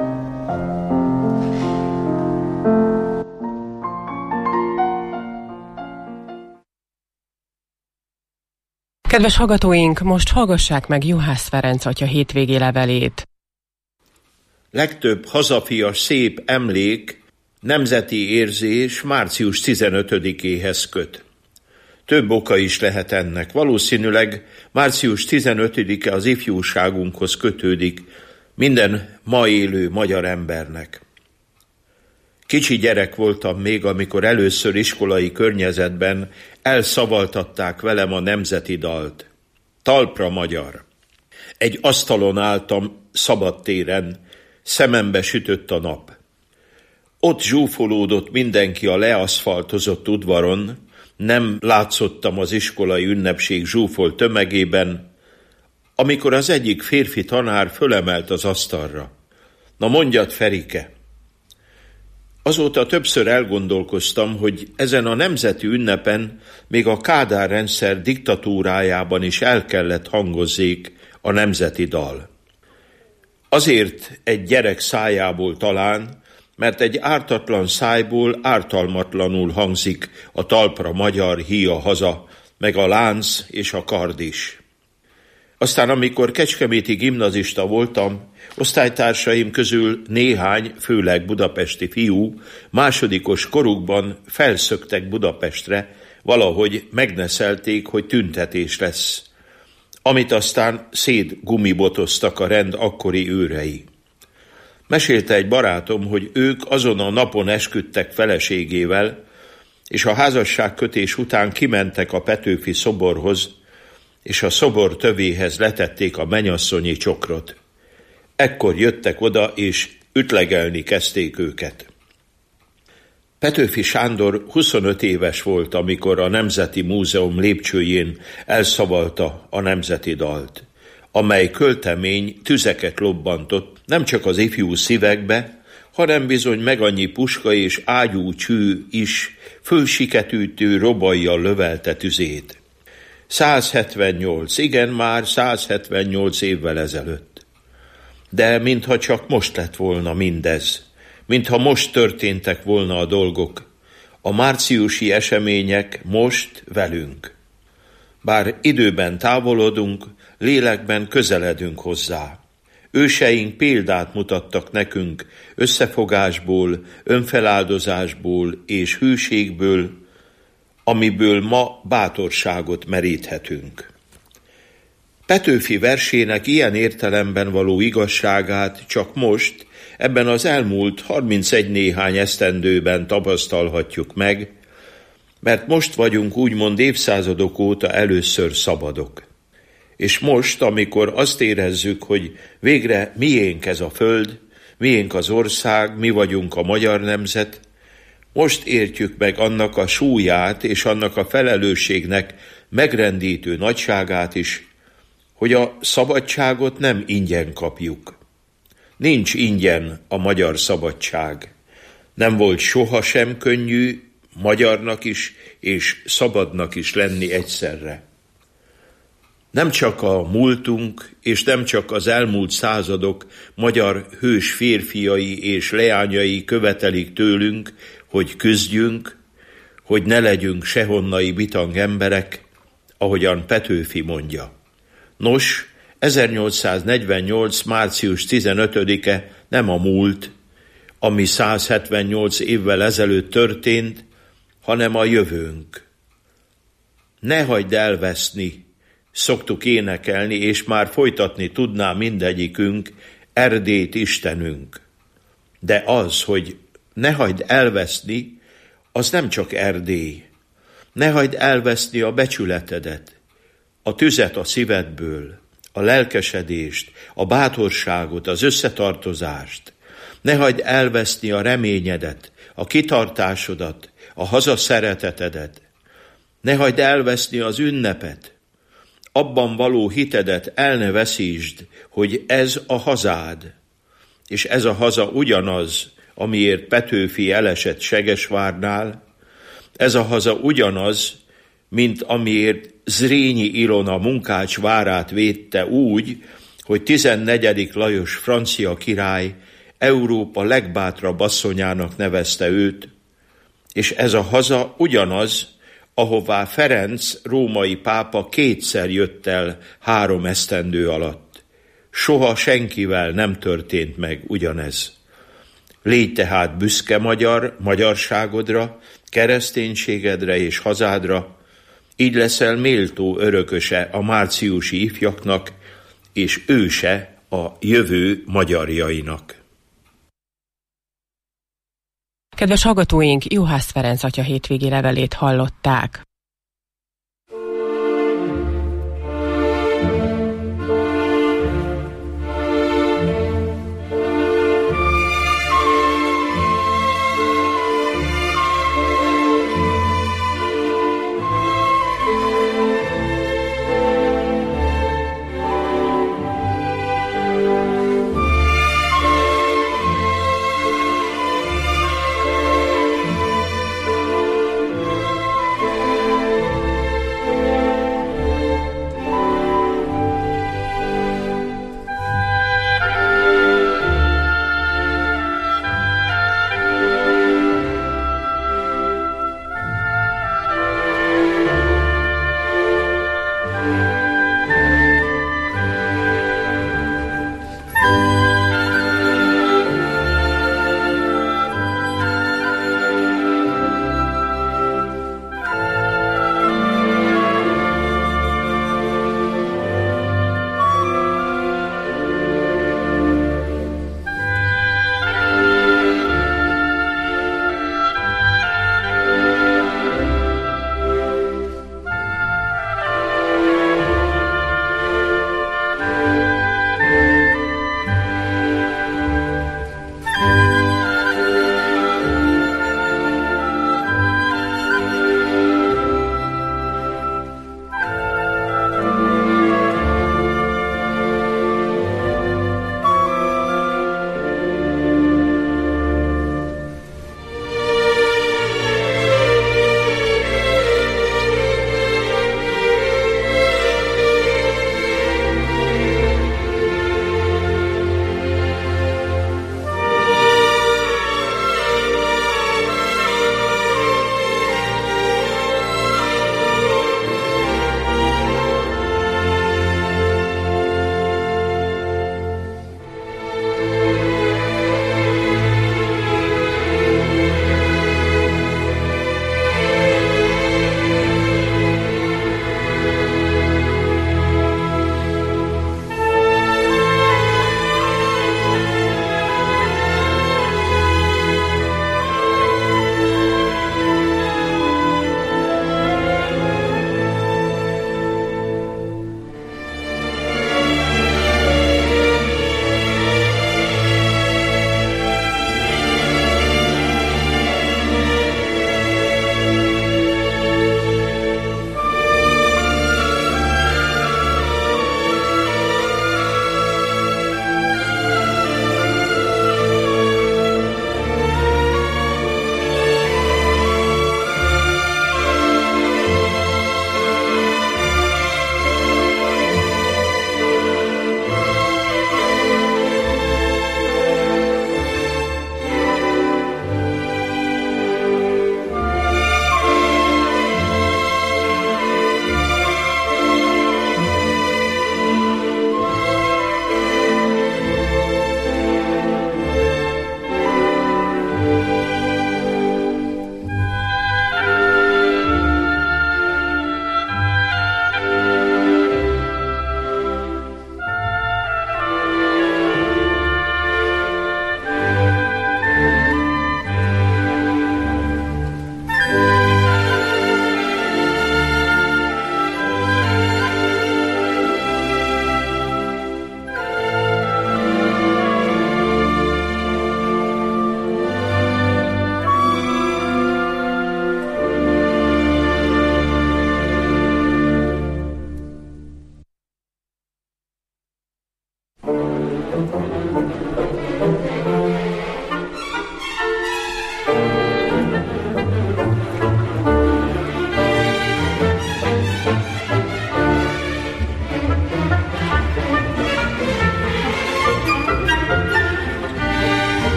Kedves hallgatóink, most hallgassák meg Juhász Ferenc atya hétvégi levelét. Legtöbb hazafias szép emlék, nemzeti érzés március tizenötödikéhez köt. Több oka is lehet ennek. Valószínűleg március tizenötödike az ifjúságunkhoz kötődik minden ma élő magyar embernek. Kicsi gyerek voltam még, amikor először iskolai környezetben elszavaltatták velem a nemzeti dalt. Talpra magyar. Egy asztalon álltam szabadtéren, szemembe sütött a nap. Ott zsúfolódott mindenki a leaszfaltozott udvaron, nem látszottam az iskolai ünnepség zsúfolt tömegében, amikor az egyik férfi tanár fölemelt az asztalra. Na mondjad, Ferike! Azóta többször elgondolkoztam, hogy ezen a nemzeti ünnepen még a Kádár rendszer diktatúrájában is el kellett hangozzék a nemzeti dal. Azért egy gyerek szájából talán, mert egy ártatlan szájból ártalmatlanul hangzik a talpra magyar híja haza, meg a lánc és a kard is. Aztán, amikor kecskeméti gimnazista voltam, osztálytársaim közül néhány, főleg budapesti fiú, másodikos korukban felszöktek Budapestre, valahogy megneszelték, hogy tüntetés lesz, amit aztán szétgumibotoztak a rend akkori őrei. Mesélte egy barátom, hogy ők azon a napon esküdtek feleségével, és a házasságkötés után kimentek a Petőfi szoborhoz, és a szobor tövéhez letették a mennyasszonyi csokrot. Ekkor jöttek oda, és ütlegelni kezdték őket. Petőfi Sándor huszonöt éves volt, amikor a Nemzeti Múzeum lépcsőjén elszavalta a nemzeti dalt, amely költemény tüzeket lobbantott nem csak az ifjú szívekbe, hanem bizony meg annyi puska és ágyú cső is fölsiketűtő robajjal lövelte tüzét. száz hetvennyolc, igen, már száz hetvennyolc évvel ezelőtt. De mintha csak most lett volna mindez, mintha most történtek volna a dolgok, a márciusi események most velünk. Bár időben távolodunk, lélekben közeledünk hozzá. Őseink példát mutattak nekünk összefogásból, önfeláldozásból és hűségből, amiből ma bátorságot meríthetünk. Petőfi versének ilyen értelemben való igazságát csak most, ebben az elmúlt harmincegy néhány esztendőben tapasztalhatjuk meg, mert most vagyunk úgymond évszázadok óta először szabadok. És most, amikor azt érezzük, hogy végre miénk ez a föld, miénk az ország, mi vagyunk a magyar nemzet, most értjük meg annak a súlyát és annak a felelősségnek megrendítő nagyságát is, hogy a szabadságot nem ingyen kapjuk. Nincs ingyen a magyar szabadság. Nem volt sohasem könnyű magyarnak is és szabadnak is lenni egyszerre. Nem csak a múltunk, és nem csak az elmúlt századok magyar hős férfiai és leányai követelik tőlünk, hogy küzdjünk, hogy ne legyünk sehonnai bitang emberek, ahogyan Petőfi mondja. Nos, ezernyolcszáznegyvennyolc. március tizenötödike nem a múlt, ami száz hetvennyolc évvel ezelőtt történt, hanem a jövőnk. Ne hagyd elveszni, szoktuk énekelni, és már folytatni tudná mindegyikünk, Erdélyt Istenünk. De az, hogy ne hagyd elveszni, az nem csak Erdély. Ne hagyd elveszni a becsületedet, a tüzet a szívedből, a lelkesedést, a bátorságot, az összetartozást. Ne hagyd elveszni a reményedet, a kitartásodat, a hazaszeretetedet. Ne hagyd elveszni az ünnepet. Abban való hitedet el ne veszítsd, hogy ez a hazád. És ez a haza ugyanaz, amiért Petőfi elesett Segesvárnál. Ez a haza ugyanaz, mint amiért Zrínyi Ilona Munkács várát védte úgy, hogy tizennegyedik Lajos francia király Európa legbátrabb asszonyának nevezte őt, és ez a haza ugyanaz, ahová Ferenc római pápa kétszer jött el három esztendő alatt. Soha senkivel nem történt meg ugyanez. Légy tehát büszke magyar, magyarságodra, kereszténységedre és hazádra, így leszel méltó örököse a márciusi ifjaknak, és őse a jövő magyarjainak. Kedves hallgatóink, Juhász Ferenc atya hétvégi levelét hallották.